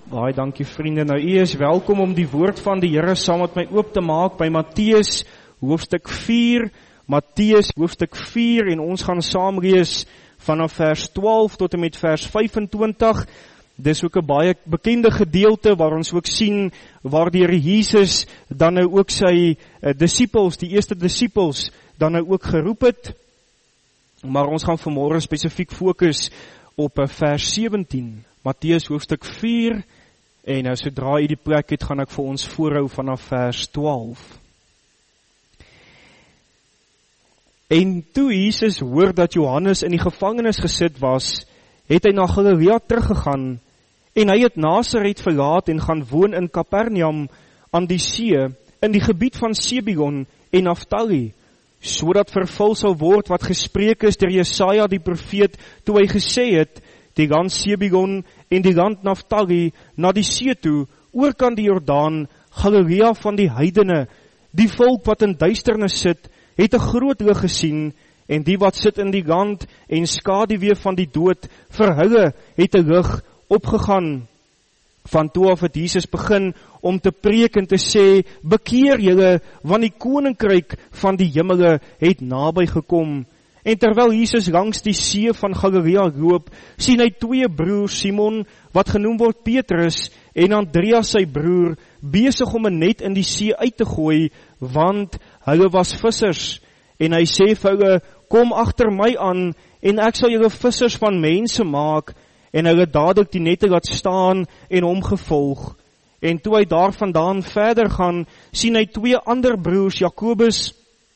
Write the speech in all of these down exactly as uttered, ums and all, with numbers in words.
Baie dankie vriende, nou u is welkom om die woord van die Here saam met my oop te maak by Matteus hoofstuk vier, Matteus hoofstuk vier en ons gaan saam lees vanaf vers twaalf tot en met vers vyfentwintig. Dis ook 'n baie bekende gedeelte waar ons ook sien waar die Here Jesus dan nou ook sy uh, disippels, die eerste disippels, dan nou ook geroep het. Maar ons gaan vanmôre spesifiek fokus op uh, vers sewentien, Matteus hoofstuk vier, en nou sodra jy die plek het, gaan ek vir ons voorhou vanaf vers twaalf. En toe Jesus hoor dat Johannes in die gevangenis gesit was, het hy na Galilea teruggegaan, en hy het Nasaret verlaat en gaan woon in Kapernaum aan die see, in die gebied van Sebigon en Naftali, sodat vervul sal word wat gespreek is deur Jesaja die profeet, toe hy gesê het, die land Sebigon en die land Naftali na die see toe, oorkant die Jordaan, Galilea van die heidene, die volk wat in duisternis sit, het 'n groot lig gesien, en die wat sit in die land en skaduwee van die dood, vir hulle het 'n lig opgegaan. Van toe af het Jesus begin om te preek en te sê, bekeer julle, want die koninkryk van die hemele het naby gekom. En terwyl Jesus langs die see van Galilea loop, sien hy twee broers, Simon, wat genoem word Petrus, en Andreas sy broer, besig om 'n net in die see uit te gooi, want hulle was vissers. En hy sê vir hulle, kom agter my aan, en ek sal julle vissers van mense maak, en hulle dadelik die nette laat staan en hom gevolg. En toe hy daar vandaan verder gaan, sien hy twee ander broers, Jakobus,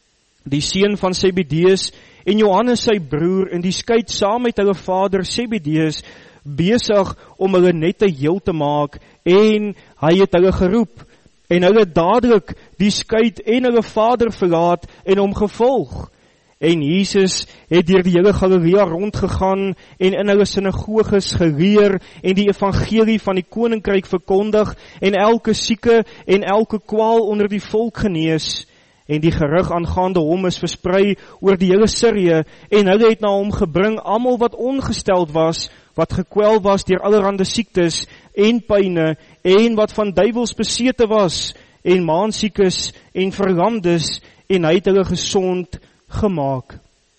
die seun van Zebedeus, en Johannes sy broer, en die skei saam met hulle vader Zebedeus, besig om hulle nette heel te maak, en hy het hulle geroep, en hulle dadelik die skei en hulle vader verlaat, en hom gevolg. En Jesus het deur die hele Galilea rondgegaan, en in hulle sinagoges geleer, en die evangelie van die koninkryk verkondig, en elke sieke en elke kwaal onder die volk genees. En die gerug aangaande hom is versprei oor die hele Sirië, en hulle het na hom gebring almal wat ongesteld was, wat gekwel was deur allerhande siektes en pyne, en wat van duiwels besete was, en maansiekes en verlamdes, en hy het hulle gesond gemaak.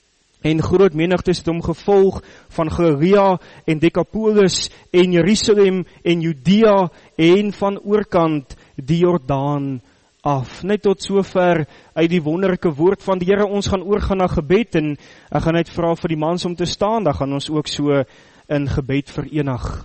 En groot menigtes het hom gevolg van Galilea en Decapolis en Jerusalem en Judea en van oorkant die Jordaan af. Net tot sover uit die wonderlike woord van die Here. Ons gaan oorgaan na gebed, en ek gaan net vra vir die mans om te staan, dan gaan ons ook so in gebed verenig.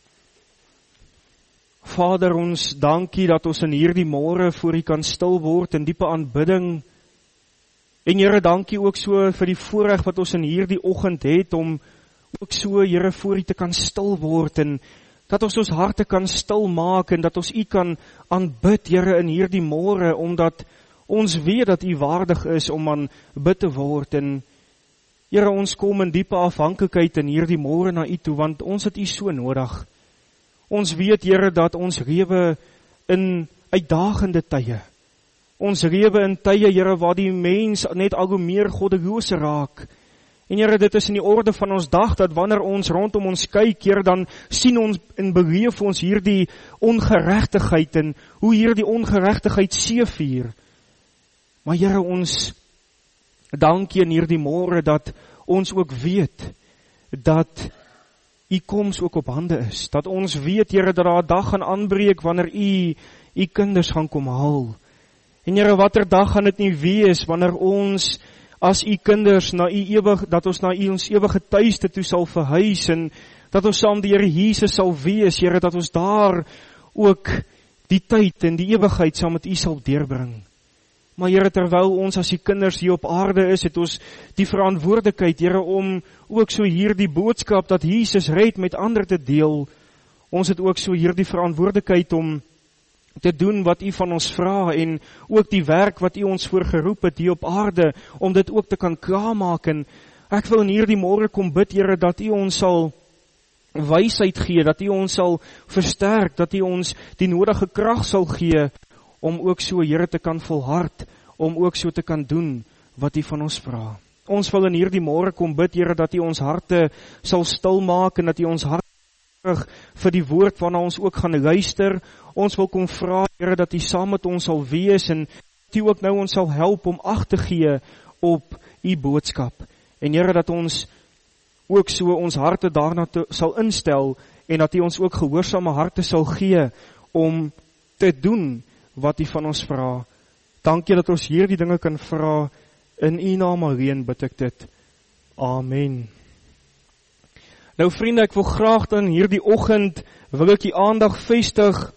Vader, ons dankie dat ons in hierdie môre voor U kan stil word in diepe aanbidding. En Here, dankie ook so vir die voorreg wat ons in hierdie oggend het, om ook so, Here, voor U te kan stil word, en dat ons ons harte kan stil maak, en dat ons U kan aanbid, Here, in hierdie môre, omdat ons weet dat U waardig is om aanbid te word. En Here, ons kom in diepe afhanklikheid in hierdie môre na U toe, want ons het U so nodig. Ons weet, Here, dat ons lewe in uitdagende tye. Ons lewe in tye, Here, waar die mens net al hoe meer goddelose raak. En Here, dit is in die orde van ons dag, dat wanneer ons rondom ons kyk, Here, dan sien ons en beleef ons hierdie ongeregtigheid, en hoe hierdie ongeregtigheid seevier. Maar Here, ons dankie in hierdie môre, dat ons ook weet, dat U koms ook op hande is. Dat ons weet, Here, dat daar 'n dag gaan aanbreek, wanneer U, U kinders gaan kom haal. En Here, watter dag gaan dit nie wees, wanneer ons as U kinders na U ewig, dat ons na U ons ewige tuiste toe sal verhuis, en dat ons saam die Here Jesus sal wees, Here, dat ons daar ook die tyd en die ewigheid saam met U sal deurbring. Maar Here, terwyl ons as U kinders hier op aarde is, het ons die verantwoordelikheid, Here, om ook so hierdie boodskap dat Jesus red met ander te deel. Ons het ook so hierdie verantwoordelikheid om te doen wat U van ons vra, en ook die werk wat U ons voor geroep het hier op aarde, om dit ook te kan klaarmaak. En ek wil in hierdie môre kom bid, Here, dat U ons sal wysheid gee, dat U ons sal versterk, dat U ons die nodige krag sal gee, om ook so, Here, te kan volhard, om ook so te kan doen wat U van ons vra. Ons wil in hierdie môre kom bid, Here, dat U ons harte sal stil maak, en dat U ons hart terug vir die woord waarna ons ook gaan luister. Ons wil kom vra, Here, dat U saam met ons sal wees en dat U ook nou ons sal help om ag te gee op U boodskap. En Here, dat ons ook so ons harte daarna te, sal instel en dat U ons ook gehoorsame harte sal gee om te doen wat U van ons vra. Dankie dat ons hierdie dinge kan vra. In U naam alleen bid ek dit. Amen. Nou vriende, ek wil graag dan hierdie oggend wil ek die aandag vestig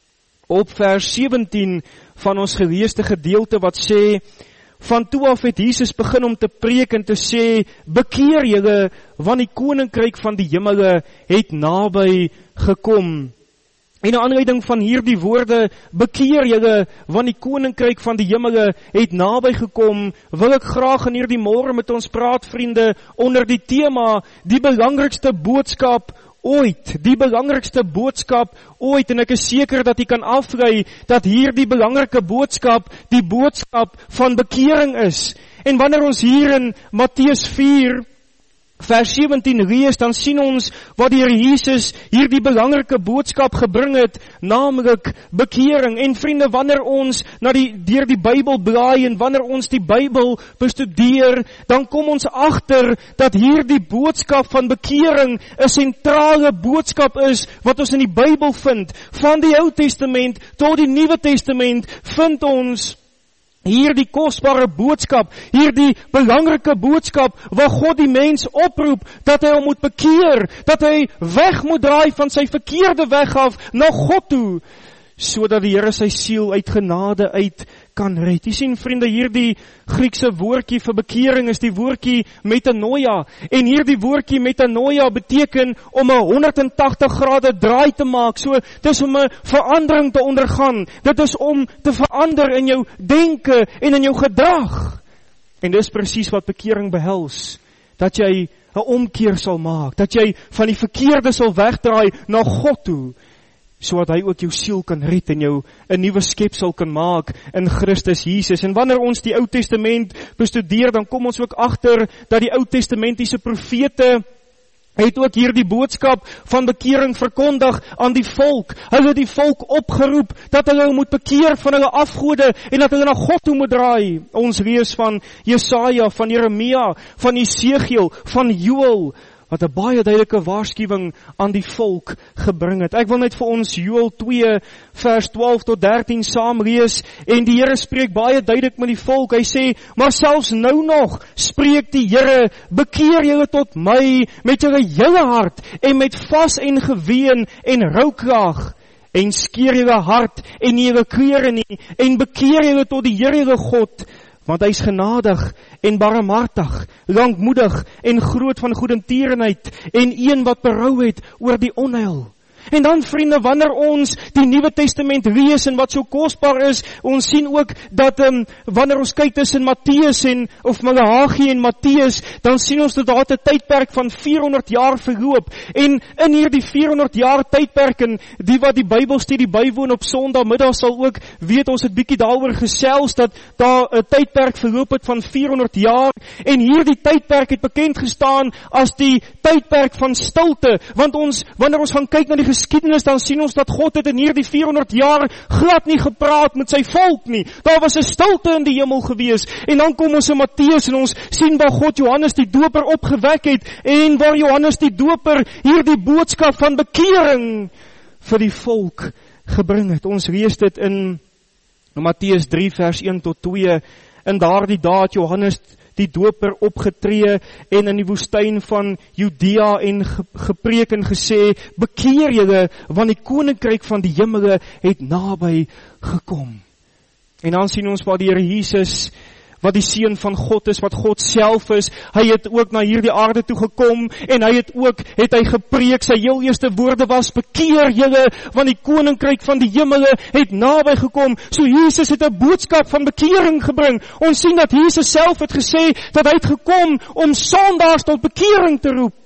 op vers sewentien van ons geleesde gedeelte wat sê, van toe af het Jesus begin om te preek en te sê, bekeer julle, want die koninkryk van die hemele het naby gekom. En 'n aanleiding van hierdie woorde, bekeer julle, want die koninkryk van die hemele het naby gekom, wil ek graag in hierdie môre met ons praat, vriende, onder die tema, die belangrikste boodskap ooit, die belangrikste boodskap ooit, en ek is seker dat jy kan aflei, dat hierdie belangrike boodskap, die boodskap van bekering is. En wanneer ons hier in Matteus vier, vers sewentien lees, dan sien ons wat die Here Jesus hierdie belangrike boodskap gebring het, naamlik bekering. En vriende, wanneer ons na die, deur die Bybel blaai en wanneer ons die Bybel bestudeer, dan kom ons agter dat hierdie boodskap van bekering 'n sentrale boodskap is wat ons in die Bybel vind. Van die Ou Testament tot die Nuwe Testament vind ons hierdie kosbare boodskap, hierdie belangrike boodskap, waar God die mens oproep, dat hy hom moet bekeer, dat hy weg moet draai van sy verkeerde weg af, na God toe, sodat die Here sy siel uit genade uit kan red. Jy sien vriende, hierdie Griekse woordjie vir bekering is die woordjie metanoia, en hierdie woordjie metanoia beteken om 'n honderdtagtig grade draai te maak, so dis om 'n verandering te ondergaan, dit is om te verander in jou denke en in jou gedrag, en dis presies wat bekering behels, dat jy 'n omkeer sal maak, dat jy van die verkeerde sal wegdraai na God toe, sodat hy ook jou siel kan red en jou 'n nuwe skepsel kan maak in Christus Jesus. En wanneer ons die Ou Testament bestudeer, dan kom ons ook agter dat die Ou Testamentiese profete het ook hierdie boodskap van bekering verkondig aan die volk. Hulle het die volk opgeroep dat hulle moet bekeer van hulle afgode en dat hulle na God toe moet draai. Ons lees van Jesaja, van Jeremia, van Esegiel, van Joël, wat 'n baie duidelike waarskuwing aan die volk gebring het. Ek wil net vir ons Joël twee vers twaalf tot dertien saam lees, en die Here spreek baie duidelik met die volk. Hy sê, maar selfs nou nog spreek die Here, bekeer julle tot my met julle hele hart en met vas en geween en rouklaag, en skeer julle hart en nie julle klere nie, en bekeer julle tot die Here julle God, want hy is genadig en barmhartig, lankmoedig en groot van goedertierenheid, en een wat berou het oor die onheil. En dan vriende, wanneer ons die Nuwe Testament lees en wat so kosbaar is, ons sien ook dat um, wanneer ons kyk tussen Matteus en of Malagi en Matteus, dan sien ons dat daar 'n tydperk van vierhonderd jaar verloop. En in hierdie vierhonderd jaar tydperk, en die wat die Bybelstudie bywoon op Sondagmiddag sal ook weet, ons het bietjie daaroor gesels dat daar 'n tydperk verloop het van vierhonderd jaar, en hierdie tydperk het bekend gestaan as die tydperk van stilte, want ons wanneer ons gaan kyk na die geskiedenis, dan sien ons dat God het in hierdie vierhonderd jaar glad nie gepraat met sy volk nie. Daar was 'n stilte in die hemel gewees. En dan kom ons in Matteus en ons sien waar God Johannes die Doper opgewek het, en waar Johannes die Doper hierdie boodskap van bekering vir die volk gebring het. Ons lees dit in Matteus drie vers een tot twee. In daardie dae het Johannes die Doper opgetree en in die woestyn van Judea en gepreek en gesê, bekeer julle, want die koninkryk van die hemele het naby gekom. En dan sien ons waar die Here Jesus, wat die Seun van God is, wat God self is, hy het ook na hierdie aarde toe gekom, en hy het ook, het hy gepreek, sy heel eerste woorde was, bekeer julle, want die koninkryk van die hemele het naby gekom. So Jesus het 'n boodskap van bekering gebring. Ons sien dat Jesus self het gesê, dat hy het gekom om sondaars tot bekering te roep.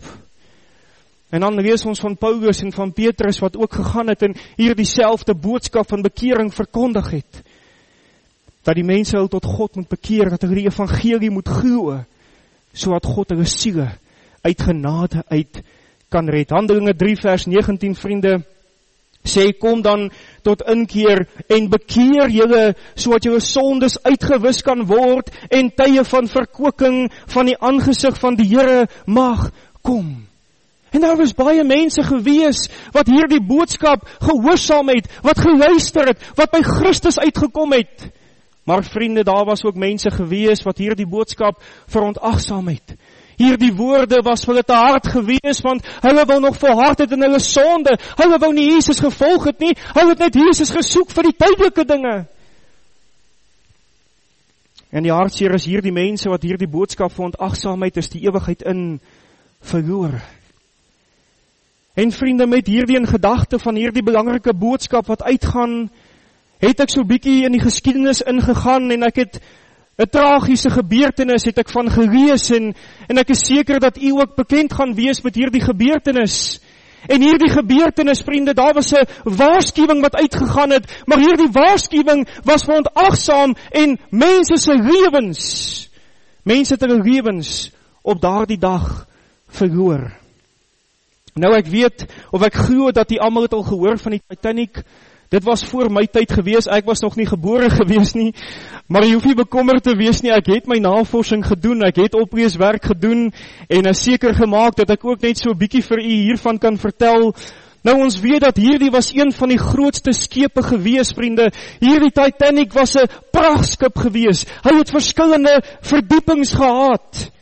En dan lees ons van Paulus en van Petrus, wat ook gegaan het en hier dieselfde boodskap van bekering verkondig het. Dat die mense hulle tot God moet bekeer, dat hulle die evangelie moet glo, sodat God hulle siele uit genade uit kan red. Handelinge drie vers negentien, vriende, sê, kom dan tot inkeer en bekeer julle, sodat julle sondes uitgewis kan word en tye van verkwikking van die aangesig van die Here mag kom. En daar was baie mense gewees wat hierdie boodskap gehoorsaam het, wat geluister het, wat by Christus uitgekom het. Maar vriende, daar was ook mense gewees wat hierdie boodskap verontagsaam het. Hierdie woorde was vir hulle te hard gewees, want hulle wou nog volhard het in hulle sonde. Hulle wou nie Jesus gevolg het nie, hulle het net Jesus gesoek vir die tydelike dinge. En die hartseer is hierdie mense wat hierdie boodskap verontagsaam het, is die ewigheid in verloor. En vriende, met hierdie in gedagte van hierdie belangrike boodskap wat uitgaan, het ek so bietjie in die geskiedenis ingegaan en ek het 'n tragiese gebeurtenis het ek van gelees en, en ek is seker dat u ook bekend gaan wees met hierdie gebeurtenis. En hierdie gebeurtenis, vriende, daar was 'n waarskuwing wat uitgegaan het, maar hierdie waarskuwing was verontagsaam en mense se lewens, mense het hulle lewens op daardie dag verloor. Nou ek weet, of ek glo dat die almal het al gehoor van die Titanic. Dit was voor my tyd gewees, ek was nog nie gebore gewees nie, maar jy hoef nie bekommerd te wees nie, ek het my navorsing gedoen, ek het opleeswerk gedoen, en is seker gemaak dat ek ook net so 'n bietjie vir u hiervan kan vertel. Nou ons weet dat hierdie was een van die grootste skepe gewees, vriende. Hierdie Titanic was 'n prachtskip gewees, hy het verskillende verdiepings gehad.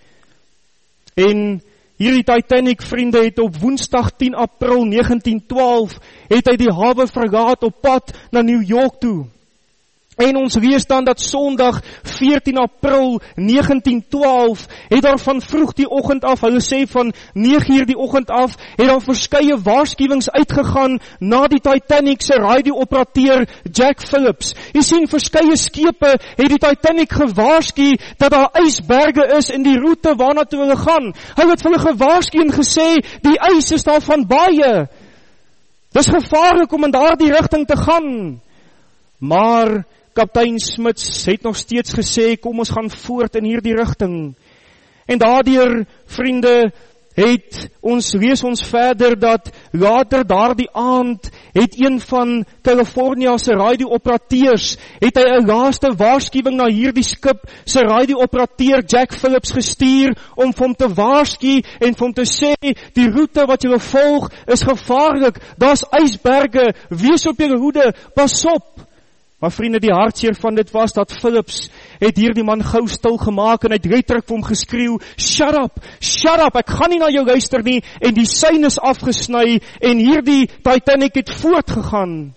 En hierdie Titanic, vriende, het op Woensdag tien April negentien twaalf, het hy die hawe verlaat op pad na New York toe. En ons lees dan dat Sondag veertien April negentien twaalf, het daar van vroeg die oggend af, hulle sê van nege uur die oggend af, het daar verskeie waarskuwings uitgegaan na die Titanic se radio-operateur Jack Phillips. Jy sien, verskeie skepe het die Titanic gewaarsku dat daar ysberge is in die roete waarna toe hulle gaan. Hulle het vir hulle gewaarsku en gesê, die ys is daar van baie. Dis gevaarlik om in daardie rigting te gaan. Maar kaptein Smits het nog steeds gesê, kom ons gaan voort in hierdie rigting. En daardeur, vriende, het ons, lees ons verder dat later daardie aand het een van California se radio-operateurs, het hy 'n laaste waarskuwing na hierdie skip se radio-operateur Jack Phillips gestuur om vir hom te waarsku en vir hom te sê, die roete wat julle volg is gevaarlik, daar's ysberge, wees op julle hoede, pas op. Maar vriende, die hartseer van dit was dat Phillips het hierdie man gou stil gemaak en hy het letterlik vir hom geskreeu, shut up, shut up, ek gaan nie na jou luister nie, en die sein is afgesny en hierdie Titanic het voortgegaan.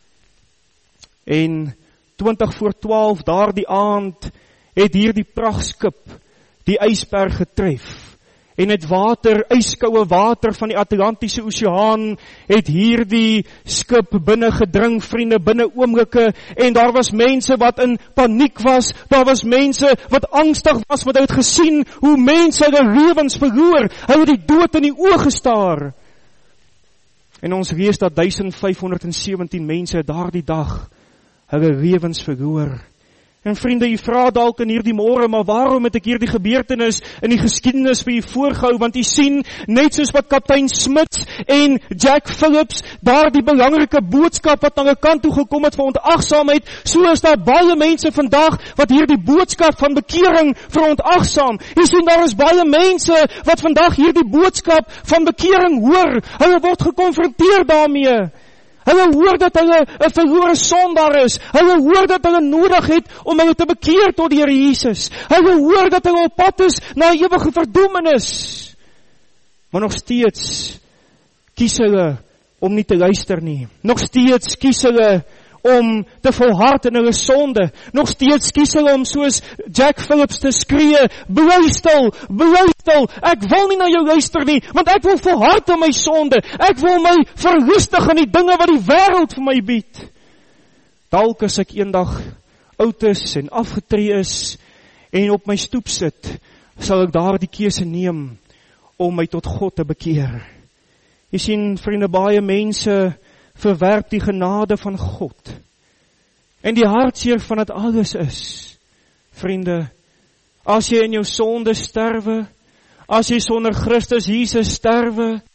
En twintig voor twaalf daardie aand het hierdie prachtskip die ysberg getref. En het water, yskoue water van die Atlantiese Oseaan, het hierdie skip binne gedring, vriende, binne oomblikke, en daar was mense wat in paniek was, daar was mense wat angstig was, wat het gesien, hoe mense hulle lewens verloor, hulle het die dood in die oë gestaar. En ons lees dat duisend vyfhonderd sewentien mense daardie dag hulle lewens verloor. En vriende, jy vra dalk in hierdie môre, maar waarom het ek hierdie gebeurtenis in die geskiedenis vir jy voorgehou? Want jy sien, net soos wat kaptein Smits en Jack Phillips daar die belangrike boodskap wat aan hulle kant toe gekom het vir onagsaamheid, so is daar baie mense vandag wat hierdie boodskap van bekering verontagsaam. Jy sien, daar is baie mense wat vandag hierdie boodskap van bekering hoor. Hulle word gekonfronteer daarmee. Hulle hoor dat hulle 'n verlore sondaar is. Hulle hoor dat hulle nodig het om hulle te bekeer tot die Here Jesus. Hulle hoor dat hulle op pad is na 'n ewige verdoemenis. Maar nog steeds kies hulle om nie te luister nie. Nog steeds kies hulle om te volhard in hulle sonde. Nog steeds kies hulle om soos Jack Phillips te skree, bly stil, bly stil, ek wil nie na jou luister nie, want ek wil volhard in my sonde, ek wil my verlustig in die dinge wat die wêreld vir my bied. Dalk as ek eendag oud is en afgetree is en op my stoep sit, sal ek daar die keuse neem om my tot God te bekeer. Jy sien, vriende, baie mense verwerp die genade van God. En die hartseer van dit alles is, vriende, as jy in jou sonde sterwe, as jy sonder Christus Jesus sterwe,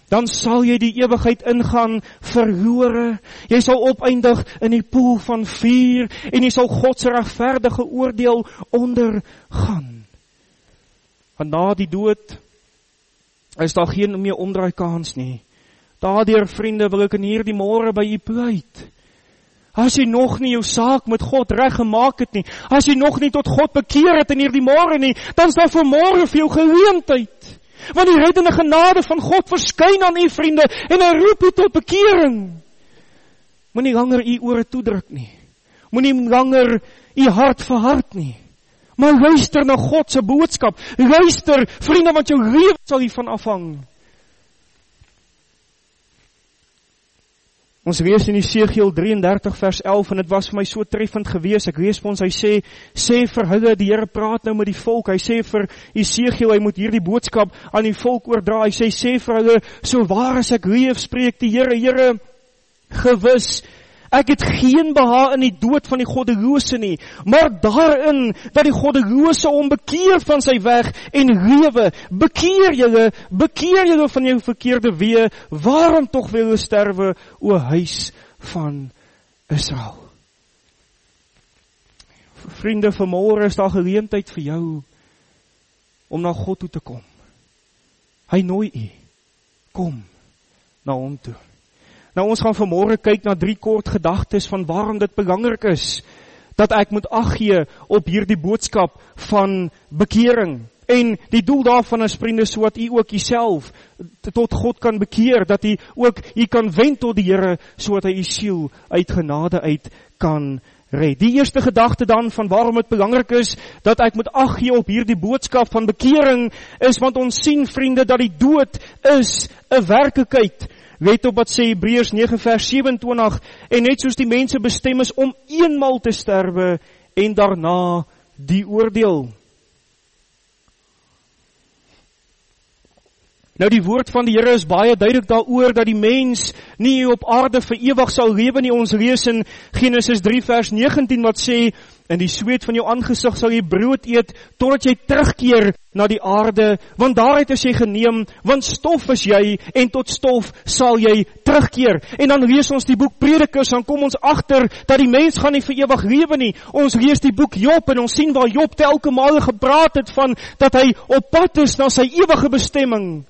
dan sal jy die ewigheid ingaan verlore. Jy sal opeindig in die poel van vuur, en jy sal God se regverdige oordeel ondergaan. Want na die dood is daar geen meer omdraai kans nie. Daardeur, vriende, wil ek in hierdie môre by u pleit. As jy nog nie jou saak met God reggemaak het nie, as jy nog nie tot God bekeer het in hierdie môre nie, dan is daar vir môre vir jou geleentheid. Want die reddende genade van God verskyn aan u, vriende, en hy roep u tot bekering. Moenie langer u ore toedruk nie. Moenie langer u hart verhard nie. Maar luister na God se boodskap. Luister, vriende, want jou lewe sal hiervan afhang. Ons lees in Jesegiel drieëndertig vers elf, en dit was vir my so treffend gewees. Ek lees vir ons, hy sê, sê vir hulle, die Here praat nou met die volk, hy sê vir Jesegiel, hy moet hierdie boodskap aan die volk oordra, hy sê, sê vir hulle, so waar as ek leef, spreek die Here, Here, gewis, ek het geen behaag in die dood van die goddelose nie, maar daarin, dat die goddelose hom bekeer van sy weg en lewe. Bekeer julle, bekeer julle van jou verkeerde weë, waarom tog wil julle sterwe, o huis van Israel? Vriende, vanmôre is daar geleentheid vir jou, om na God toe te kom. Hy nooi u, kom na hom toe. Nou, ons gaan vanmôre kyk na drie kort gedagtes van waarom dit belangrik is, dat ek moet ag gee op hierdie boodskap van bekering. En die doel daarvan is, vriende, so dat u ook uself tot God kan bekeer, dat u ook u kan wend tot die Here, so dat hy u siel uit genade uit kan red. Die eerste gedagte dan van waarom het belangrik is, dat ek moet ag gee op hierdie boodskap van bekering, is want ons sien, vriende, dat die dood is 'n werklikheid. Let op wat sê Hebreërs nege vers sewenentwintig, en net soos die mense bestem is om eenmal te sterwe, en daarna die oordeel. Nou die woord van die Here is baie duidelik daaroor, dat die mens nie op aarde vir ewig sal lewe nie. Ons lees in Genesis drie vers negentien wat sê, in die sweet van jou aangesig sal jy brood eet, totdat jy terugkeer na die aarde, want daaruit is jy geneem, want stof is jy, en tot stof sal jy terugkeer. En dan lees ons die boek Predikers, dan kom ons agter, dat die mens gaan nie vir ewig lewe nie. Ons lees die boek Job, en ons sien waar Job telke male gepraat het van, dat hy op pad is na sy ewige bestemming.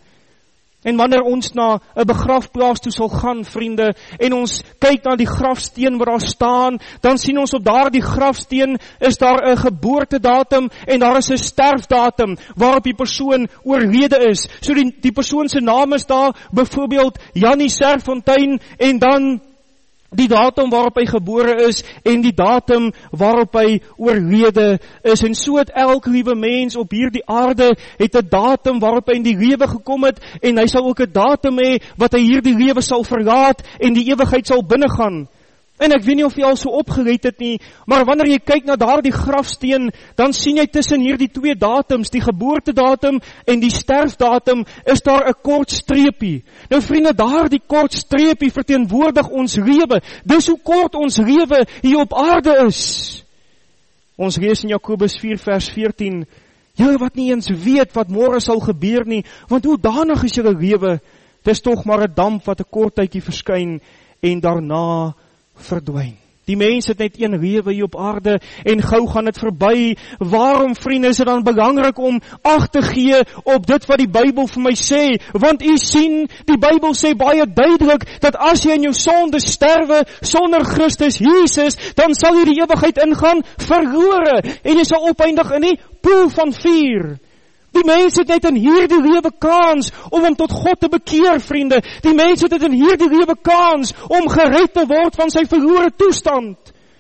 En wanneer ons na 'n begrafplaas toe sal gaan, vriende, en ons kyk na die grafsteen waar daar staan, dan sien ons op daardie grafsteen is daar 'n geboortedatum en daar is 'n sterfdatum waarop die persoon oorlede is. So die, die persoon se naam is daar, byvoorbeeld Jannie Serfontein, en dan die datum waarop hy gebore is en die datum waarop hy oorlede is. En so het elke liewe mens op hierdie aarde het 'n datum waarop hy in die lewe gekom het, en hy sal ook 'n datum hê wat hy hierdie lewe sal verlaat en die ewigheid sal binnegaan. En ek weet nie of jy al so opgelet het nie, maar wanneer jy kyk na daardie grafsteen, dan sien jy tussen hierdie twee datums, die geboortedatum en die sterfdatum, is daar 'n kort streepie. Nou vriende, daardie kort streepie verteenwoordig ons lewe. Dis hoe kort ons lewe hier op aarde is. Ons lees in Jakobus vier vers veertien, julle wat nie eens weet wat môre sal gebeur nie, want hoe danig is julle lewe, dis tog maar 'n damp wat 'n kort tydjie verskyn en daarna verdwyn. Die mens het net een lewe hier op aarde en gou gaan dit verby. Waarom, vriende, is dit dan belangrik om ag te gee op dit wat die Bybel vir my sê? Want u sien, die Bybel sê baie duidelik dat as jy in jou sonde sterwe sonder Christus Jesus, dan sal jy die ewigheid ingaan verlore en jy sal opeindig in die poel van vuur. Die mens het net in hierdie lewe kans om hom tot God te bekeer, vriende. Die mens het net in hierdie lewe kans om gered te word van sy verlore toestand.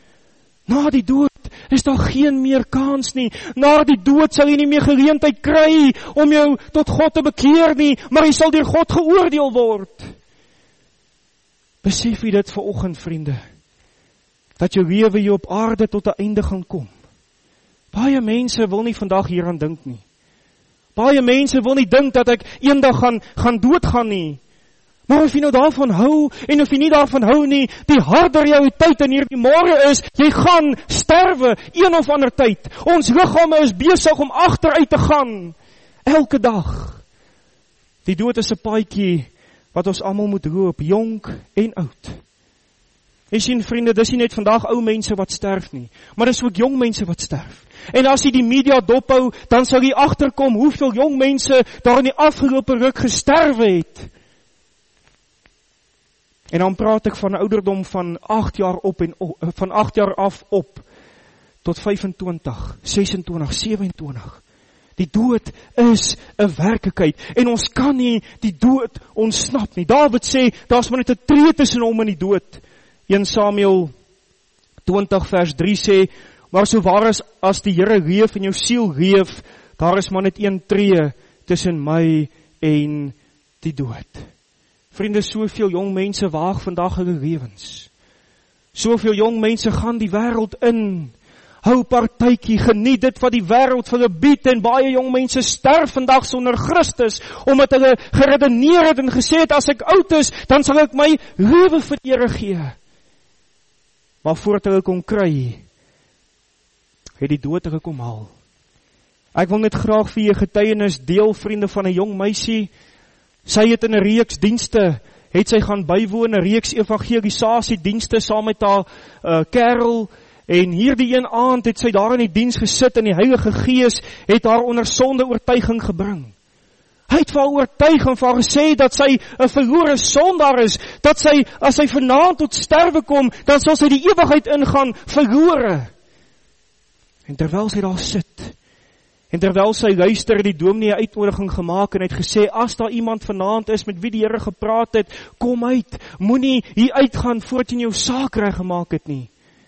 Na die dood is daar geen meer kans nie. Na die dood sal jy nie meer geleentheid kry om jou tot God te bekeer nie, maar jy sal deur God geoordeel word. Besef jy dit vanoggend, vriende, dat jou lewe hier op aarde tot 'n einde gaan kom. Baie mense wil nie vandag hieraan dink nie. Baie mense wil nie dink dat ek eendag gaan, gaan doodgaan nie. Maar of jy nou daarvan hou, en of jy nie daarvan hou nie, die harde realiteit in hierdie môre is, jy gaan sterwe, een of ander tyd. Ons liggame is besig om agteruit te gaan, elke dag. Die dood is 'n paadjie wat ons almal moet roep, jonk en oud. Jy sien vriende, dis nie net vandag ou mense wat sterf nie, maar dis ook jong mense wat sterf. En as jy die media dophou, dan sal jy agterkom hoeveel jong mense daar in die afgelope ruk gesterwe het. En dan praat ek van 'n ouderdom van agt jaar op en op, van agt jaar af op tot vyfentwintig, sesentwintig, sewentwintig. Die dood is 'n werklikheid en ons kan nie die dood ontsnap nie. Dawid sê, daar's maar net 'n tree tussen hom en die dood. Eerste Samuel twintig vers drie sê, maar so waar is as die Here leef en jou siel leef, daar is maar net een tree tussen my en die dood. Vriende, soveel jong mense waag vandag hulle lewens. Soveel jong mense gaan die wêreld in. Hou partytjie, geniet dit wat die wêreld vir hulle bied, en baie jong mense sterf vandag sonder Christus, omdat hulle geredeneer het en gesê het, as ek oud is, dan sal ek my lewe vir die Here gee. Maar voordat hulle kon kry, het die dood hulle kom haal. Ek wil net graag vir julle getuienis deel, vriende, van 'n jong meisie. Sy het in 'n reeks dienste, het sy gaan bywoon, 'n reeks evangelisasie dienste saam met haar uh, kerel, en hierdie een aand het sy daar in die diens gesit, en die Heilige Gees het haar onder sonde oortuiging gebring. Hy het vir haar oortuig en vir haar gesê dat sy 'n verlore sondaar is, dat sy, as sy vanaand tot sterwe kom, dan sal sy die ewigheid ingaan verlore. En terwyl sy daar sit, en terwyl sy luister, die dominee 'n uitnodiging gemaak en het gesê, as daar iemand vanaand is met wie die Here gepraat het, kom uit, moenie hier uitgaan voordat jy jou saak reg gemaak het nie.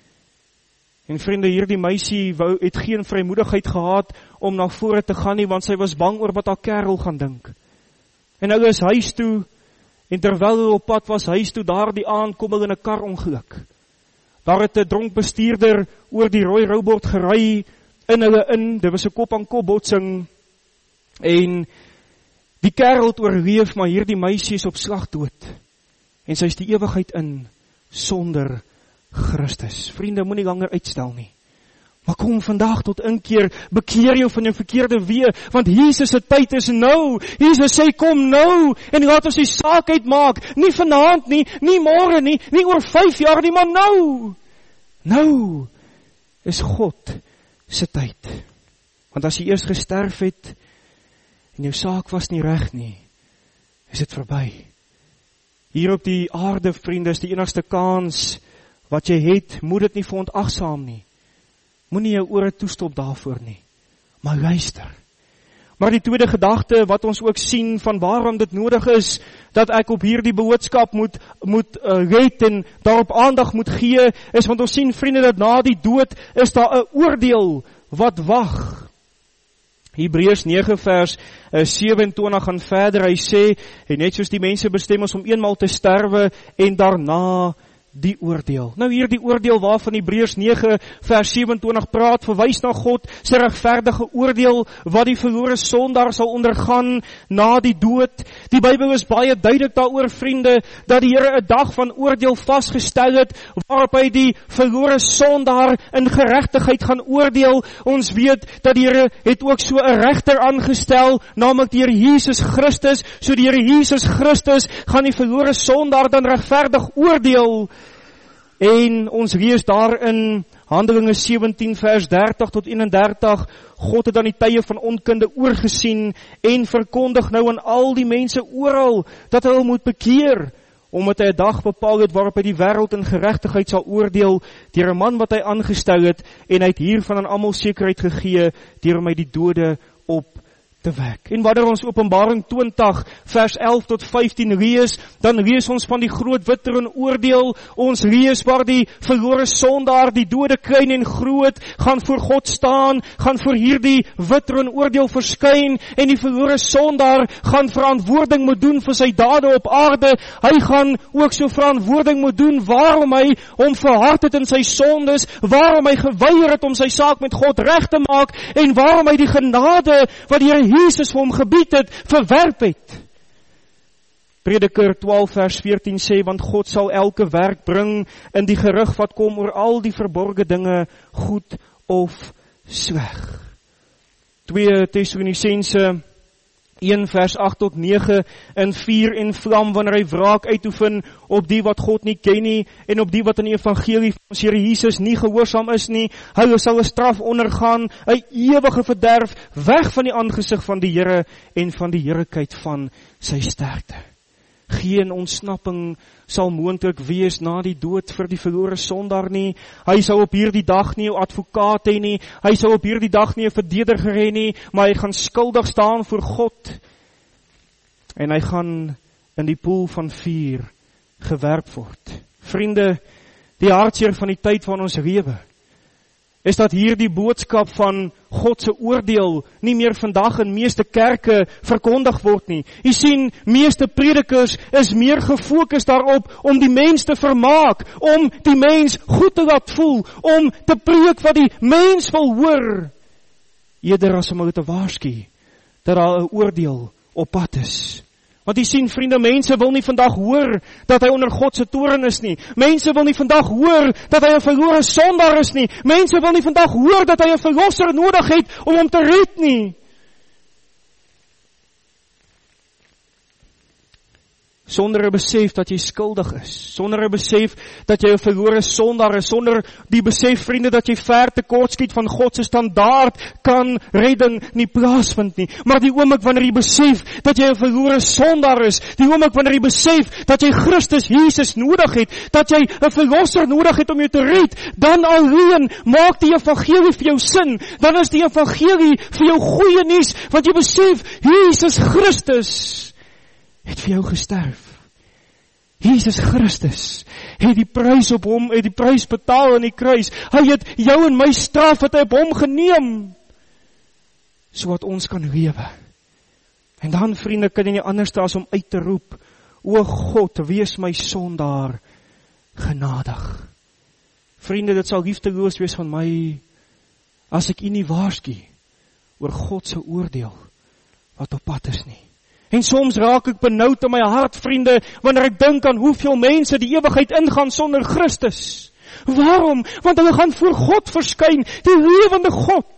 En vriende, hierdie meisie wou, het geen vrymoedigheid gehad om na vore te gaan nie, want sy was bang oor wat haar kerel gaan dink. En nou is huis toe, en terwyl hy op pad was huis toe, daar die aand kom hy in 'n kar ongeluk. Daar het 'n dronk bestuurder oor die rooi roubord gery, in hulle in, dit was 'n kop-aan-kop botsing, en die kerel het oorleef, maar hierdie meisie is op slag dood, en sy is die ewigheid in, sonder Christus. Vriende, moenie langer uitstel nie, maar kom vandag tot inkeer, bekeer jou van jou verkeerde weë, want Jesus se tyd is nou. Jesus sê, kom nou, en laat ons die saak uitmaak, nie vanaand nie, nie môre nie, nie oor vyf jaar nie, maar nou. Nou is God se tyd. Want as jy eers gesterf het, en jou saak was nie reg nie, is dit verby. Hier op die aarde, vriende, is die enigste kans wat jy het, moet dit nie verontagsaam nie. Moenie jou ore toestop daarvoor nie, maar luister. Maar die tweede gedagte wat ons ook sien van waarom dit nodig is, dat ek op hierdie boodskap moet, moet uh, let en daarop aandag moet gee, is want ons sien, vriende, dat na die dood is daar 'n oordeel wat wag. Hebreërs nege vers uh, sewentwintig gaan verder, hy sê, en net soos die mense bestem is om eenmaal te sterwe, en daarna die oordeel. Nou hier die oordeel waarvan Hebreërs nege vers sewentwintig praat, verwys na God se regverdige oordeel wat die verlore sondaar sal ondergaan na die dood. Die Bybel is baie duidelik daaroor, vriende, dat die Here 'n dag van oordeel vasgestel het waarop hy die verlore sondaar in geregtigheid gaan oordeel. Ons weet dat die Here het ook so 'n regter aangestel, naamlik die Here Jesus Christus. So die Here Jesus Christus gaan die verlore sondaar dan regverdig oordeel. En ons lees daar in Handelinge sewentien vers dertig tot eenendertig, God het dan die tye van onkunde oorgesien en verkondig nou aan al die mense oral dat hulle moet bekeer, omdat hy 'n dag bepaal het waarop hy die wêreld in geregtigheid sal oordeel deur 'n man wat hy aangestel het, en hy het hiervan aan almal sekerheid gegee deur hom uit die dode op te wek. En wanneer ons Openbaring twintig vers elf tot vyftien lees, dan lees ons van die groot wit troon oordeel. Ons lees waar die verlore sondaar, die dode klein en groot, gaan voor God staan, gaan voor hierdie wit troon oordeel verskyn, en die verlore sondaar gaan verantwoording moet doen vir sy dade op aarde. Hy gaan ook so verantwoording moet doen waarom hy hom verhard het in sy sondes, waarom hy geweier het om sy saak met God reg te maak, en waarom hy die genade wat die Here Jesus vir hom gebied het, verwerp het. Prediker twaalf vers veertien sê, want God sal elke werk bring in die gerig wat kom oor al die verborge dinge, goed of sleg. tweede Tessalonisense een vers agt tot nege, in vuur en vlam, wanneer hy wraak uitoefen op die wat God nie ken nie, en op die wat in die evangelie van ons Here Jesus nie gehoorsaam is nie. Hulle sal 'n straf ondergaan, 'n ewige verderf, weg van die aangesig van die Here en van die heerlikheid van sy sterkte. Geen ontsnapping sal moontlik wees na die dood vir die verlore sondaar nie. Hy sal op hierdie dag nie 'n advokaat hê nie, hy sal op hierdie dag nie 'n verdediger hê nie, maar hy gaan skuldig staan voor God. En hy gaan in die poel van vuur gewerp word. Vriende, die hartseer van die tyd van ons lewe is dat hierdie boodskap van God se oordeel nie meer vandag in meeste kerke verkondig word nie. Jy sien, meeste predikers is meer gefokus daarop om die mens te vermaak, om die mens goed te laat voel, om te preek wat die mens wil hoor, eerder as om hulle te waarsku dat daar 'n oordeel op pad is. Want jy sien, vriende, mense wil nie vandag hoor dat hy onder God se toorn is nie. Mense wil nie vandag hoor dat hy 'n verlore sondaar is nie. Mense wil nie vandag hoor dat hy 'n verlosser nodig het om hom te red nie. Sonder 'n besef dat jy skuldig is, sonder 'n besef dat jy 'n verlore sondaar is, sonder die besef, vriende, dat jy ver tekortskiet van God se standaard, kan redding nie plaasvind nie. Maar die oomblik wanneer jy besef dat jy 'n verlore sondaar is, die oomblik wanneer jy besef dat jy Christus Jesus nodig het, dat jy 'n verlosser nodig het om jou te red, dan alleen maak die evangelie vir jou sin. Dan is die evangelie vir jou goeie nuus, want jy besef Jesus Christus het vir jou gesterf. Jesus Christus het die prys op hom, het die prys betaal in die kruis. Hy het jou en my straf het hy op hom geneem, sodat ons kan lewe. En dan, vriende, kan jy nie anders as om uit te roep, o God, wees my sondaar genadig. Vriende, dit sal liefdeloos wees van my, as ek u nie waarsku oor God se oordeel, wat op pad is nie. En soms raak ek benoud in my hart, vriende, wanneer ek dink aan hoeveel mense die ewigheid ingaan sonder Christus. Waarom? Want hulle gaan voor God verskyn, die lewende God.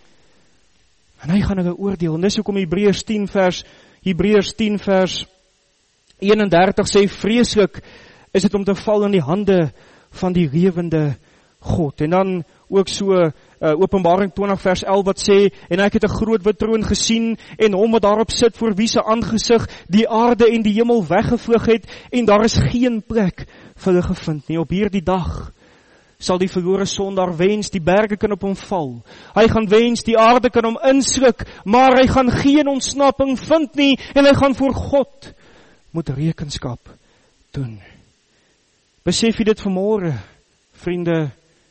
En hy gaan hulle oordeel. En dis hoekom Hebreërs tien vers, Hebreërs tien vers eenendertig sê, vreeslik is dit om te val in die hande van die lewende God. En dan ook so Uh, Openbaring twintig vers elf wat sê, en ek het 'n groot wit troon gesien, en hom wat daarop sit, voor wie se aangesig die aarde en die hemel weggevlug het, en daar is geen plek vir hulle gevind nie. Op hierdie dag sal die verlore sondaar wens, die berge kan op hom val. Hy gaan wens, die aarde kan hom insluk, maar hy gaan geen ontsnapping vind nie, en hy gaan voor God moet rekenskap doen. Besef jy dit vanmôre, vriende?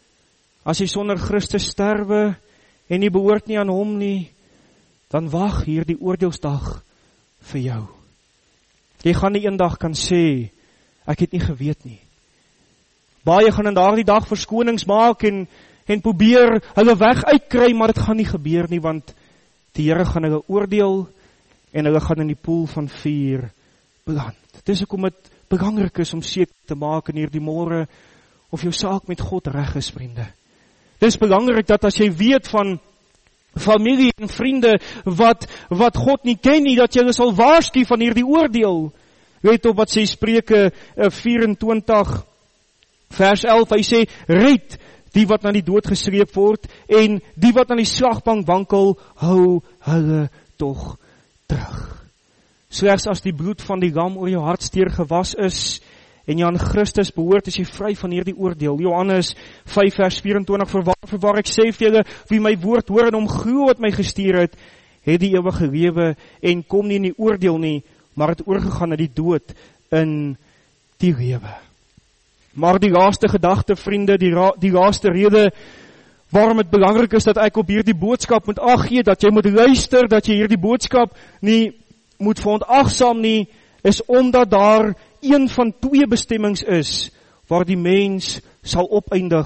As jy sonder Christus sterwe en jy behoort nie aan hom nie, dan wag hier die oordeelsdag vir jou. Jy gaan nie eendag kan sê, ek het nie geweet nie. Baie gaan in daardie dag verskonings maak en, en probeer hulle weg uitkry, maar dit gaan nie gebeur nie, want die Here gaan hulle oordeel en hulle gaan in die poel van vuur beland. Dis hoekom dit belangrik is om seker te maak in hierdie môre of jou saak met God reg is, vriende. Dit is belangrik dat as jy weet van familie en vriende wat, wat God nie ken nie, dat jy hulle sal waarsku van hierdie oordeel. Let op wat sê Spreuke vyf-en-twintig vers elf, hy sê, red die wat na die dood gesleep word, en die wat aan die slagbank wankel, hou hulle tog terug. Slegs as die bloed van die lam oor jou hartsteer gewas is, en jy aan Christus behoort, is jy vry van hierdie oordeel. Johannes vyf vers vyf-en-twintig, verwaar, verwaar ek sê vir julle, wie my woord hoor en hom glo wat my gestuur het, het die ewige lewe en kom nie in die oordeel nie, maar het oorgegaan na die dood in die lewe. Maar die laaste gedagte, vriende, die, ra, die laaste rede waarom het belangrik is dat ek op hierdie boodskap moet ag gee, dat jy moet luister, dat jy hierdie boodskap nie moet verontagsaam nie, is omdat daar een van twee bestemmings is, waar die mens sal opeindig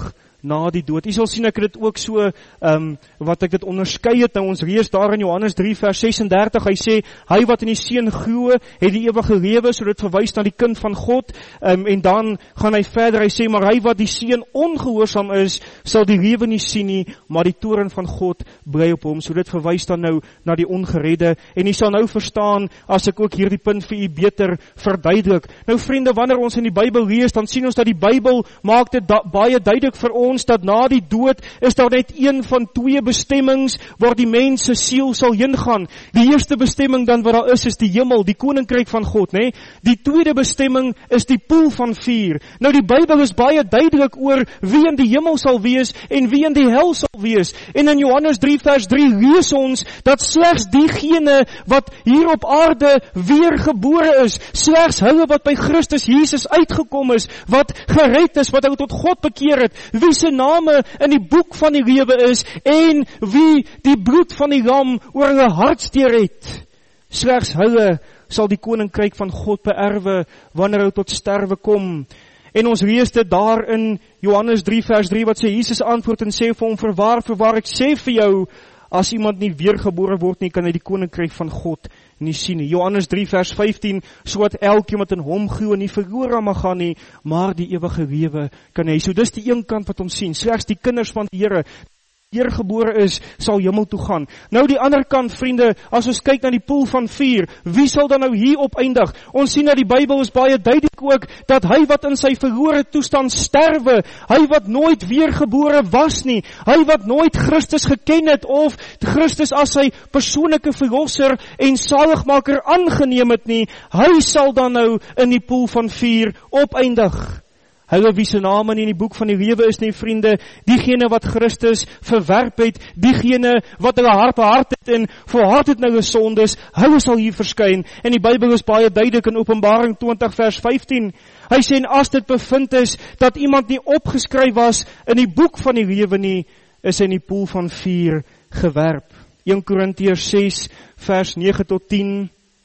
na die dood. Jy sal sien ek het dit ook so, um, wat ek dit onderskei het, nou ons lees daar in Johannes drie vers sesendertig, hy sê, hy wat in die Seun glo, het die ewige lewe, so dit verwys na die kind van God, um, en dan gaan hy verder, hy sê, maar hy wat die Seun ongehoorsaam is, sal die lewe nie sien nie, maar die toorn van God bly op hom, so dit verwys dan nou na die ongeredde, en jy sal nou verstaan, as ek ook hierdie punt vir u beter verduidelik. Nou vriende, wanneer ons in die Bybel lees, dan sien ons dat die Bybel maak dit da- baie duidelik vir ons, dat na die dood is daar net een van twee bestemmings, waar die mens se siel sal heen gaan. Die eerste bestemming dan wat daar is, is die hemel, die koninkryk van God, né? Die tweede bestemming is die poel van vuur. Nou die Bybel is baie duidelik oor wie in die hemel sal wees, en wie in die hel sal wees. En in Johannes drie vers drie lees ons, dat slegs diegene wat hier op aarde weergebore is, slegs hulle wat by Christus Jesus uitgekom is, wat gered is, wat hulle tot God bekeer het, wie se name in die boek van die lewe is, en wie die bloed van die lam oor hulle hartsteer het. Slegs hulle sal die koninkryk van God beerwe, wanneer hulle tot sterwe kom. En ons lees dit daar in Johannes drie vers drie, wat sê, Jesus antwoord en sê vir hom, verwaar, verwaar, ek sê vir jou, as iemand nie weergebore word nie, kan hy die koninkryk van God nie sien nie. Johannes drie vers vyftien, so wat elkeen wat in hom glo nie verlore mag gaan nie, maar die ewige lewe kan hy. So dis die een kant wat ons sien, slegs die kinders van die Here, weergebore is, sal hemel toe gaan. Nou die ander kant, vriende, as ons kyk na die poel van vuur, wie sal dan nou hier op eindig? Ons sien dat die Bybel is baie duidelik ook, dat hy wat in sy verlore toestand sterwe, hy wat nooit weergebore was nie, hy wat nooit Christus geken het, of Christus as sy persoonlike verlosser en saligmaker aangeneem het nie, hy sal dan nou in die poel van vuur opeindig. Hulle wie se name nie in die boek van die lewe is nie, vriende, diegene wat Christus verwerp het, diegene wat hulle hart behard het en volhard het nou hulle sondes, hulle sal hier verskyn. En die Bybel is baie duidelik in Openbaring twintig vers vyftien. Hy sê, en as dit bevind is, dat iemand nie opgeskryf was in die boek van die lewe nie, is hy in die poel van vuur gewerp. Eerste Korintiërs ses vers nege tot tien.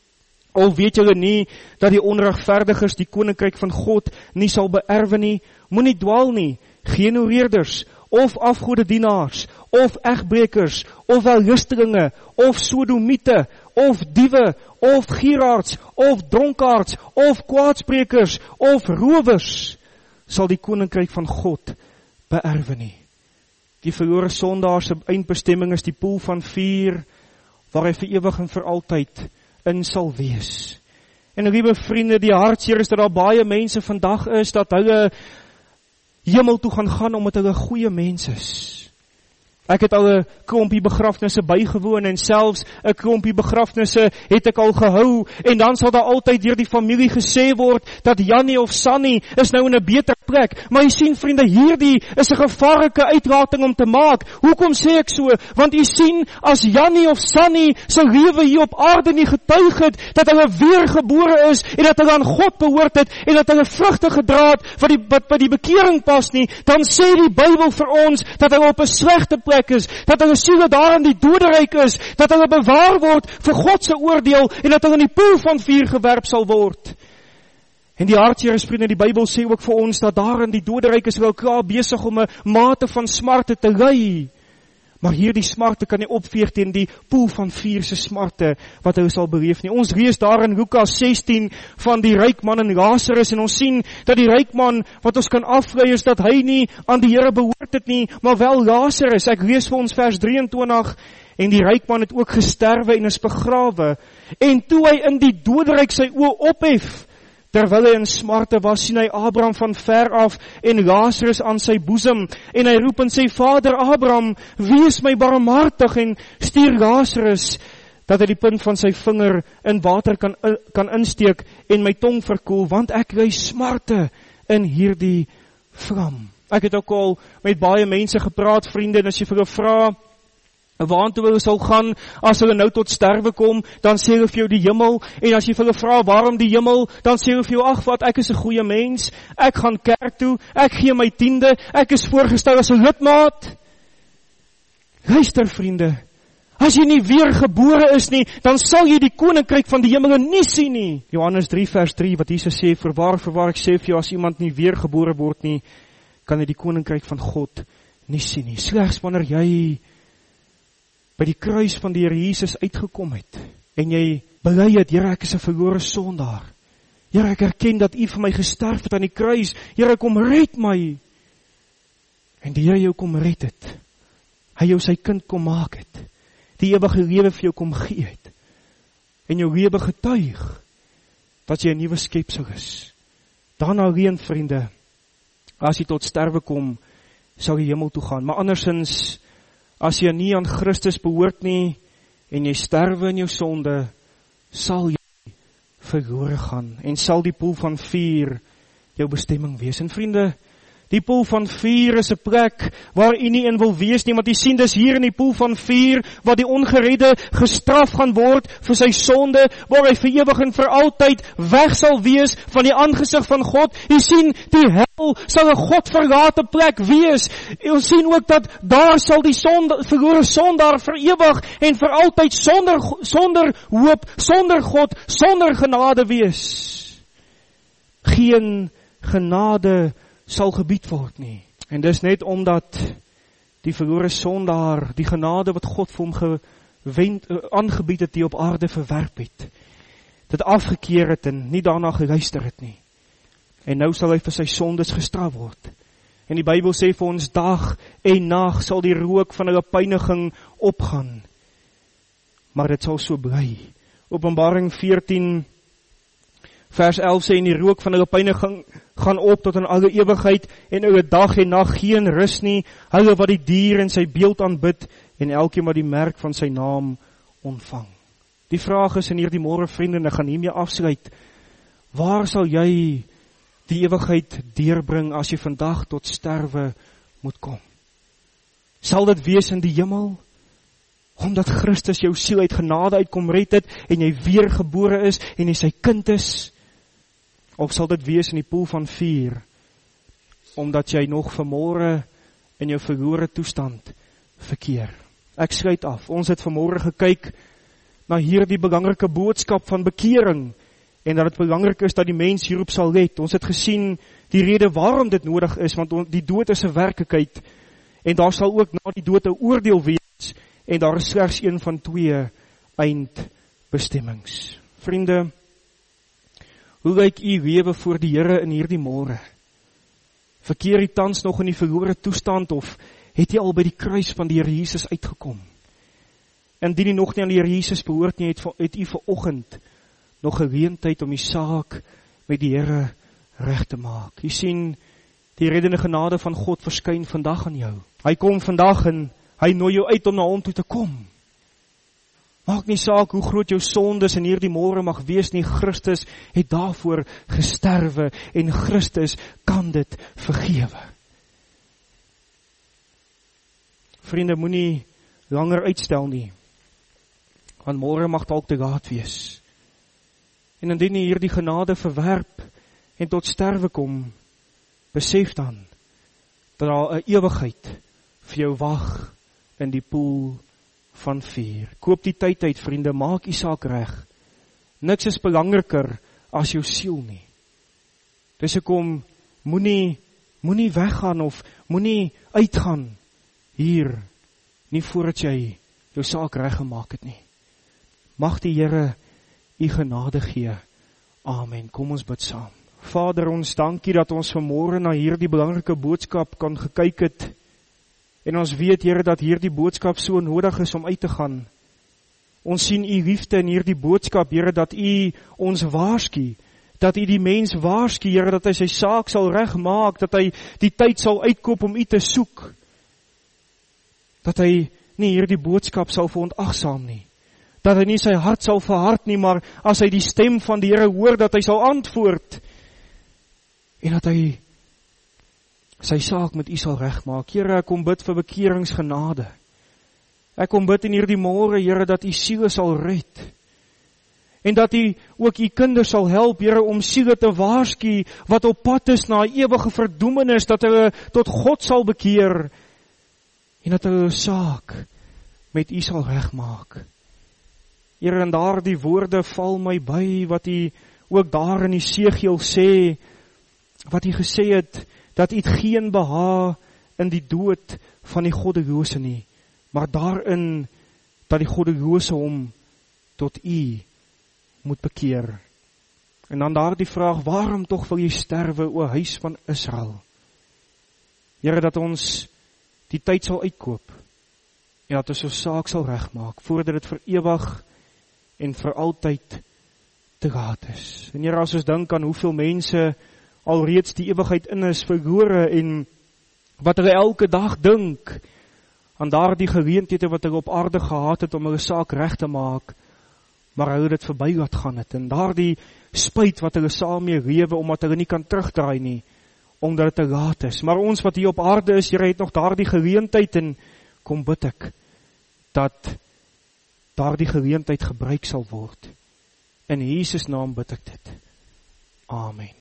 Al weet julle nie, dat die onregverdiges die koninkryk van God nie sal beerwe nie, moenie dwaal nie, geen hoereerders, of afgodedienaars, of egbrekers, of wellustelinge, of sodomiete, of diewe, of gieraards, of dronkaards, of kwaadsprekers, of rowers, sal die koninkryk van God beerwe nie. Die verlore sondaar se eindbestemming is die poel van vuur, waar hy vir ewig en vir altyd in sal wees. En liewe vriende, die hartseer is dat daar baie mense vandag is, dat hulle hemel toe gaan gaan, omdat hulle goeie mens is. Ek het al 'n klompie begrafnisse bygewoon, en selfs 'n klompie begrafnisse het ek al gehou, en dan sal daar altyd deur die familie gesê word, dat Jannie of Sannie is nou in 'n beter plek. Maar jy sien vriende, hierdie is 'n gevaarlike uitlating om te maak. Hoekom sê ek so? Want jy sien, as Jannie of Sannie se lewe hier op aarde nie getuig het, dat hulle weergebore is, en dat hulle aan God behoort het, en dat hulle vrugte gedra het, wat die, wat by die bekering pas nie, dan sê die Bybel vir ons, dat hulle op 'n slegte plek is, dat hulle siele daar in die doderyk is, dat hulle bewaar word vir God se oordeel, en dat hulle in die poel van vuur gewerp sal word. En die hartseer is, vriende, die Bybel sê ook vir ons, dat daar in die doderyk is hulle klaar besig om 'n mate van smarte te ly. Maar hierdie smarte kan nie opveeg teen die poel van vuur se smarte wat hy sal beleef nie. Ons lees daar in Lukas sestien van die ryk man en Lazarus, en ons sien dat die ryk man, wat ons kan aflei, is dat hy nie aan die Here behoort het nie, maar wel Lazarus. Ek lees vir ons vers drieëntwintig, en die ryk man het ook gesterwe en is begrawe. En toe hy in die doderyk sy oë ophef, terwyl hy in smarte was, sien hy Abraham van ver af en Lazarus aan sy boesem, en hy roep en sê, Vader Abraham, wees my barmhartig en stuur Lazarus, dat hy die punt van sy vinger in water kan, kan insteek en my tong verkoel, want ek ly smarte in hierdie vlam. Ek het ook al met baie mense gepraat, vriende, en as jy vir hulle vra, waartoe hulle sal gaan, as hulle nou tot sterwe kom, dan sê hulle vir jou die hemel, en as jy vir hulle vra, waarom die hemel, dan sê hulle vir jou, ag wat, ek is 'n goeie mens, ek gaan kerk toe, ek gee my tiende, ek is voorgestel as 'n lidmaat. Luister vriende, as jy nie weer gebore is nie, dan sal jy die koninkryk van die hemel nie sien nie. Johannes drie vers drie, wat Jesus sê, verwaar, verwaar, ek sê vir jou, as iemand nie weer gebore word nie, kan jy die koninkryk van God nie sien nie. Slegs wanneer jy by die kruis van die Here Jesus uitgekom het, en jy bely het, Here, ek is 'n verlore sondaar. Here, ek erken dat U vir my gesterf het aan die kruis. Here, kom red my. En die Here jou kom red het. Hy jou sy kind kom maak het. Die ewige lewe vir jou kom gee het. En jou lewe getuig dat jy 'n nuwe skepsel is. Dan alleen, vriende, as jy tot sterwe kom, sal jy hemel toe gaan. Maar andersins, as jy nie aan Christus behoort nie, en jy sterwe in jou sonde, sal jy verlore gaan, en sal die poel van vuur jou bestemming wees. En vriende, die poel van vuur is 'n plek waar u nie in wil wees nie, want u sien dis hier in die poel van vuur, waar die ongeredde gestraf gaan word vir sy sonde, waar hy vir ewig en vir altyd weg sal wees van die aangesig van God. U sien, die hel sal 'n godverlate plek wees. U sien ook dat daar sal die sonde, verlore sondaar vir ewig en vir altyd sonder, sonder hoop, sonder God, sonder genade wees. Geen genade sal gebied word nie. En dis net omdat die verlore sondaar die genade wat God vir hom gewend, aangebied het, die op aarde verwerp het, dit afgekeer het en nie daarna geluister het nie. En nou sal hy vir sy sondes gestraf word. En die Bybel sê vir ons, dag en nag sal die rook van hulle pyniging opgaan. Maar dit sal so bly. Openbaring veertien vers elf sê, en die rook van hulle pyniging gaan op tot in alle ewigheid, en hulle dag en nag geen rus nie, hulle wat die dier en sy beeld aanbid, en elkeen wat die merk van sy naam ontvang. Die vraag is in hierdie môre, vriende, en ek gaan hiermee afsluit, waar sal jy die ewigheid deurbring as jy vandag tot sterwe moet kom? Sal dit wees in die hemel? Omdat Christus jou siel uit genade uitkom red het, en jy weergebore is, en jy sy kind is? Of sal dit wees in die poel van vuur, omdat jy nog vanmôre in jou verlore toestand verkeer? Ek sluit af. Ons het vanmôre gekyk na hierdie belangrike boodskap van bekering, en dat het belangrik is dat die mens hierop sal let. Ons het gesien die rede waarom dit nodig is, want die dood is 'n werklikheid, en daar sal ook na die dood 'n oordeel wees, en daar is slegs een van twee eindbestemmings. Vriende, hoe lyk u lewe voor die Here in hierdie môre? Verkeer u tans nog in die verlore toestand, of het u al by die kruis van die Here Jesus uitgekom? Indien u nog nie aan die Here Jesus behoort nie, het, het u vanoggend nog geleentheid om die saak met die Here reg te maak. U sien, die reddende genade van God verskyn vandag aan jou. Hy kom vandag en hy nooi jou uit om na hom toe te kom. Maak nie saak hoe groot jou sondes in hierdie môre mag wees nie, Christus het daarvoor gesterwe, en Christus kan dit vergewe. Vriende, moenie langer uitstel nie, want môre mag dalk te laat wees. En indien jy hierdie genade verwerp en tot sterwe kom, besef dan dat daar 'n ewigheid vir jou wag in die poel van vuur. Koop die tyd uit, vriende, maak u saak reg. Niks is belangriker as jou siel nie. Dis hoekom moenie moenie weggaan of moenie uitgaan hier, nie voordat jy jou saak reg gemaak het nie. Mag die Here u genade gee. Amen. Kom ons bid saam. Vader, ons dankie dat ons vanmôre na hierdie belangrike boodskap kan gekyk het. En ons weet, Here, dat hierdie boodskap so nodig is om uit te gaan. Ons sien u liefde in hierdie boodskap, Here, dat u ons waarsku, dat u die mens waarsku, Here, dat hy sy saak sal regmaak, dat hy die tyd sal uitkoop om u te soek, dat hy nie hierdie boodskap sal verontagsaam nie, dat hy nie sy hart sal verhard nie, maar as hy die stem van die Here hoor, dat hy sal antwoord, en dat hy sy saak met u sal regmaak. Here, ek kom bid vir bekeringsgenade. Ek kom bid in hierdie môre, Here, dat u siele sal red. En dat u ook u kinders sal help, Here, om siele te waarsku wat op pad is na ewige verdoemenis, dat hulle tot God sal bekeer en dat hulle saak met u sal regmaak. Here, in daardie woorde val my by wat u ook daar in Esegiel sê, wat u gesê het, dat U het geen behaag in die dood van die goddelose nie, maar daarin, dat die goddelose hom tot U moet bekeer. En dan daar die vraag, waarom toch wil jy sterwe, o huis van Israel? Here, dat ons die tyd sal uitkoop, en dat ons ons saak sal regmaak, voordat het vir ewig en vir altyd te laat is. En Here, as ons dink aan hoeveel mense alreeds die ewigheid in is verlore, en wat hulle elke dag dink, aan daar die geleenthede wat hulle op aarde gehad het, om hulle saak reg te maak, maar hulle dit verby laat gaan het, en daar die spyt wat hulle saam mee lewe, omdat hulle nie kan terugdraai nie, omdat het te laat is. Maar ons wat hier op aarde is, Here, het nog daar die geleentheid, en kom bid ek, dat daar die geleentheid gebruik sal word. In Jesus naam bid ek dit. Amen.